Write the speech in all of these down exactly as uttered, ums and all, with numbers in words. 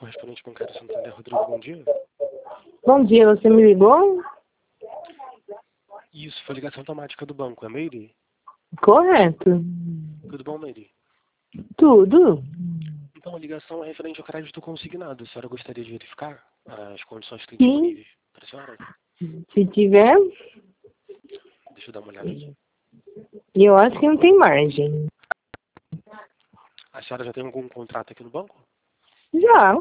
correspondente bancário Santander, Rodrigo, bom dia. Bom dia, você me ligou? Isso, foi ligação automática do banco, é Meire? Correto. Tudo bom, Meire? Tudo. Então, a ligação é referente ao crédito consignado. A senhora gostaria de verificar as condições que tem Sim. disponíveis para a senhora? Se tiver, Deixa eu dar uma olhada aqui. eu acho que não tem margem. A senhora já tem algum contrato aqui no banco? Já.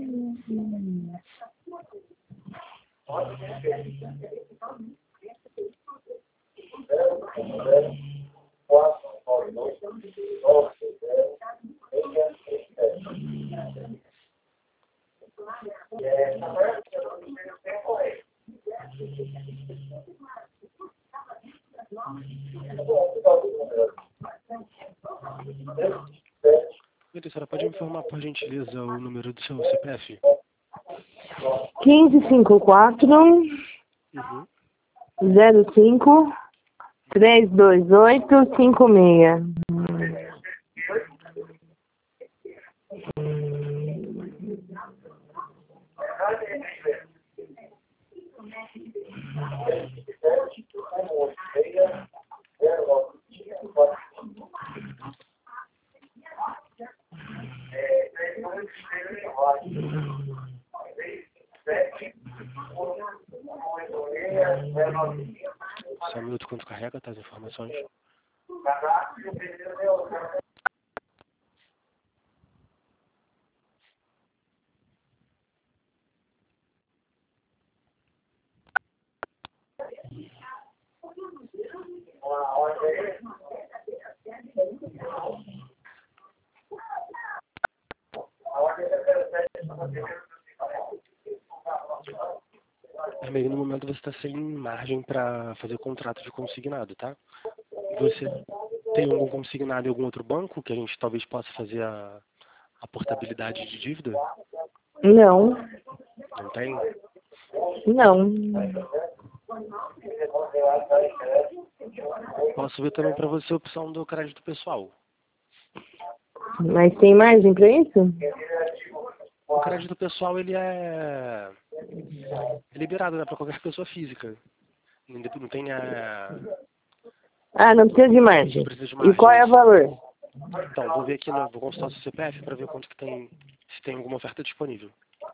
Meire, a senhora pode me informar, por gentileza, o número do seu C P F? quinze cinquenta e quatro, Uhum. zero cinco, três dois oito, cinco seis. Só um minuto quando carrega, tá, as informações. Meire, no momento você está sem margem para fazer contrato de consignado, tá? Você tem algum consignado em algum outro banco que a gente talvez possa fazer a, a portabilidade de dívida? Não. Não tem? Não. Posso ver também para você a opção do crédito pessoal. Mas tem margem para isso? O crédito pessoal, ele é, é liberado, né, para qualquer pessoa física. Não não tem a... Ah, não precisa de margem. Não precisa de E margem, qual é o isso. valor? Então, vou ver aqui, no, vou consultar o seu C P F para ver quanto que tem, se tem alguma oferta disponível.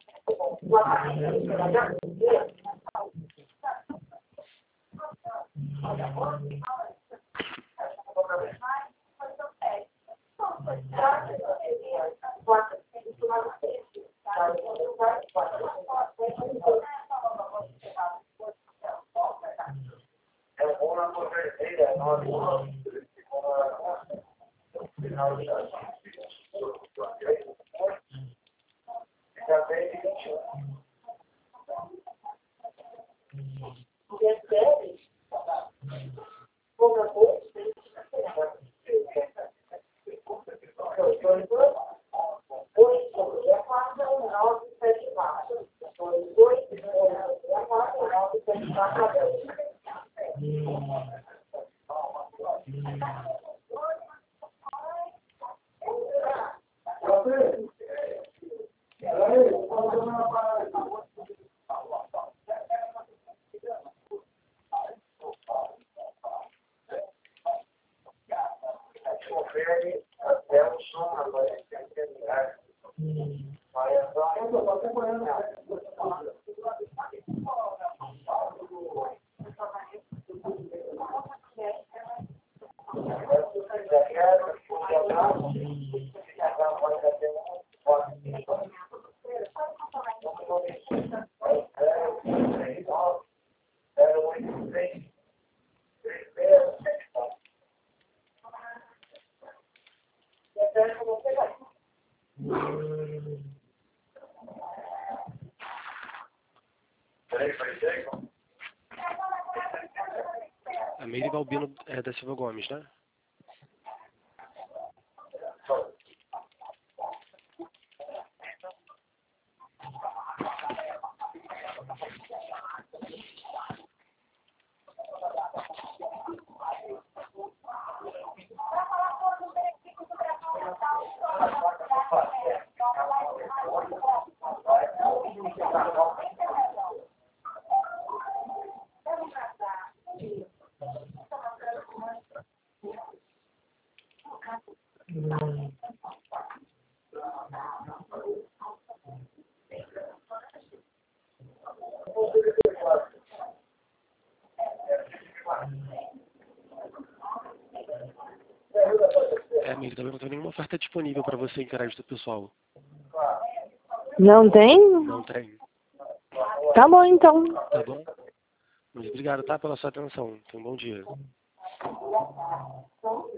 A Meire Balbino é da Silva Gomes, né? É, amigo, também não tem nenhuma oferta disponível para você em crédito pessoal. Não tem? Não tem. Tá bom, então. Tá bom? Mas obrigado, tá, pela sua atenção. Tenha um bom dia.